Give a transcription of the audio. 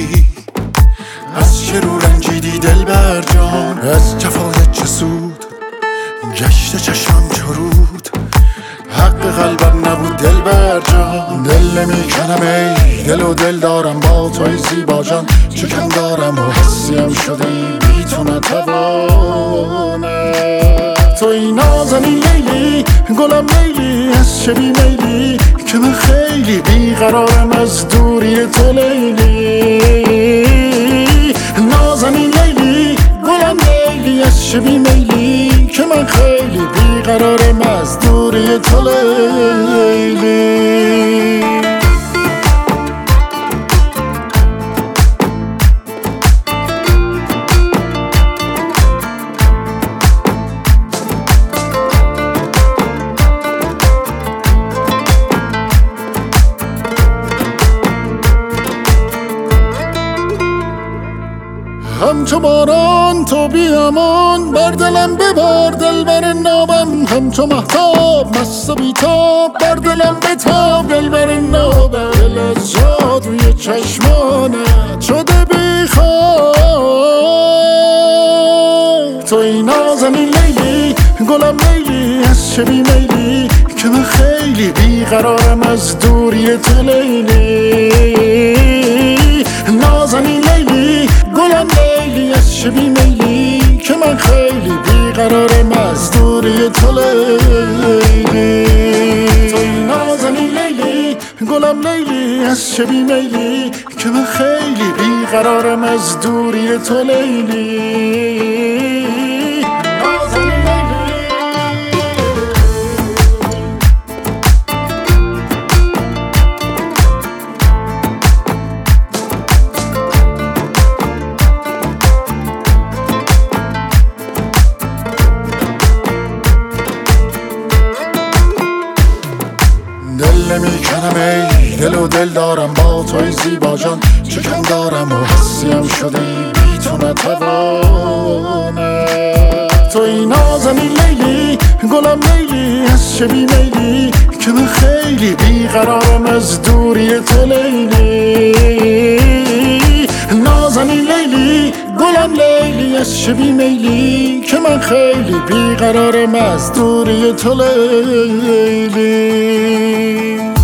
میلی؟ از چه رو رنجیدی دلبر جان؟ از جفایت چه سود گشت چشم چرود؟ حق قلبم نبود دلبر جان. دل نمیکنم ای دل و دل دارم با توی زیبا جان. چکم دارم و حسیم شدی بی تو نتوانم. توی نازنین لیلی گلم لیلی، از چه بی میلی که من خیلی بیقرارم از دوری تو لیلی. نازنین لیلی گلم لیلی، از چه بی میلی که من خیلی بیقرارم از دوری تو لیلی. همچو باران تو بیامان بر دلم ببار دلبر نابم. همچو مهتاب مست و بیتاب بر دلم بتاب دلبر نابم. دل از جادوی چشمانت شده بیخواب. توی نازنین لیلی گلم لیلی، از چه بی میلی که من خیلی بیقرارم از دوری تو لیلی. نازنین لیلی گلم لیلی، از چه بی میلی که من خیلی بیقرارم از دوری تو لیلی. توی نازنین لیلی گلم لیلی، از چه بی میلی که من خیلی بیقرارم از دوری تو لیلی. دل نمیکنم ای دل و دل دارم با توی زیبا جان. چکم دارم و حسیم شدی بی تو نتوانم. توی نازنین لیلی گلم لیلی، از چه بی میلی که من خیلی بیقرارم از دوری تو لیلی. نازنین لیلی گلم لیلی، از چه بی میلی که من خیلی بیقرارم از دوری تو لیلی.